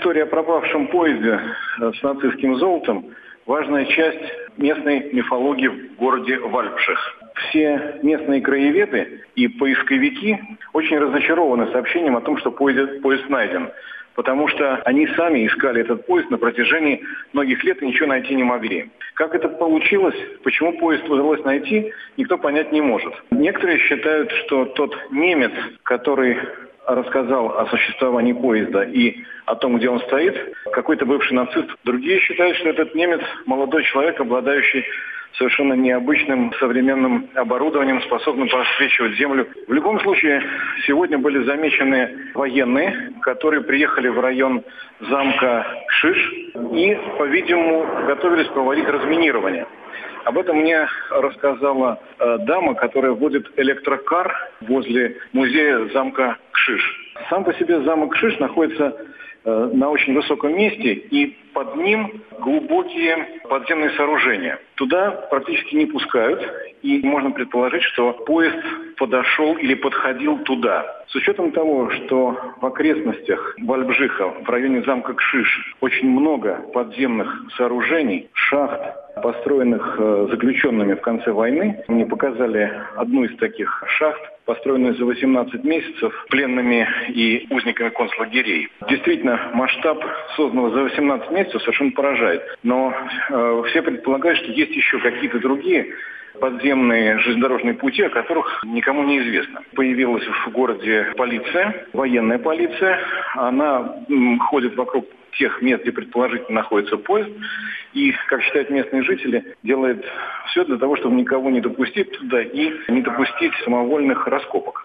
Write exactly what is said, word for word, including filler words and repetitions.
История о пропавшем поезде с нацистским золотом – важная часть местной мифологии в городе Вальбших. Все местные краеведы и поисковики очень разочарованы сообщением о том, что поезд, поезд найден. Потому что они сами искали этот поезд на протяжении многих лет и ничего найти не могли. Как это получилось, почему поезд удалось найти, никто понять не может. Некоторые считают, что тот немец, который рассказал о существовании поезда и о том, где он стоит, какой-то бывший нацист. Другие считают, что этот немец – молодой человек, обладающий совершенно необычным современным оборудованием, способным просвечивать землю. В любом случае, сегодня были замечены военные, которые приехали в район замка Кшиш и, по-видимому, готовились проводить разминирование. Об этом мне рассказала э, дама, которая водит электрокар возле музея замка Кшиш. Сам по себе замок Кшиш находится э, на очень высоком месте, и под ним глубокие подземные сооружения. Туда практически не пускают, и можно предположить, что поезд подошел или подходил туда. С учетом того, что в окрестностях Вальбшиха, в районе замка Кшиш, очень много подземных сооружений, шахт, построенных э, заключенными в конце войны. Мне показали одну из таких шахт, построенную за восемнадцать месяцев пленными и узниками концлагерей. Действительно, масштаб созданного за восемнадцать месяцев совершенно поражает. Но э, все предполагают, что есть еще какие-то другие подземные железнодорожные пути, о которых никому не известно. Появилась в городе полиция, военная полиция. Она м, ходит вокруг тех мест, где предположительно находится поезд, и, как считают местные жители, делает все для того, чтобы никого не допустить туда и не допустить самовольных раскопок.